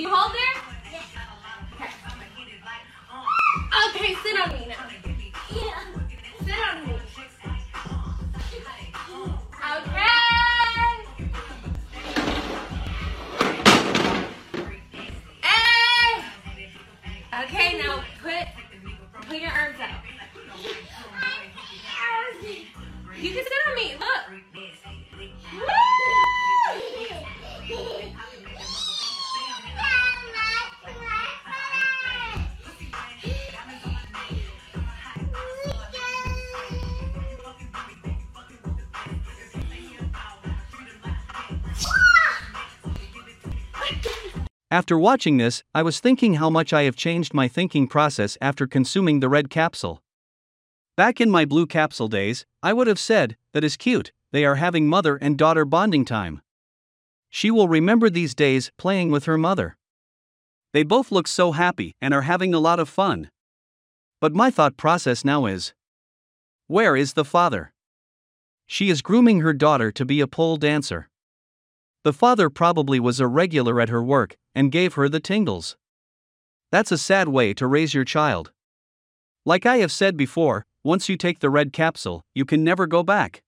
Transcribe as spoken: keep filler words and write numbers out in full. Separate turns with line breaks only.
you hold there? Okay. Okay, sit on me now. Sit on me. Okay. Hey. Okay, now put put your arms out. You can sit on me. Look.
After watching this, I was thinking how much I have changed my thinking process after consuming the red capsule. Back in my blue capsule days, I would have said, "That is cute, they are having mother and daughter bonding time. She will remember these days playing with her mother. They both look so happy and are having a lot of fun." But my thought process now is, where is the father? She is grooming her daughter to be a pole dancer. The father probably was a regular at her work and gave her the tingles. That's a sad way to raise your child. Like I have said before, once you take the red capsule, you can never go back.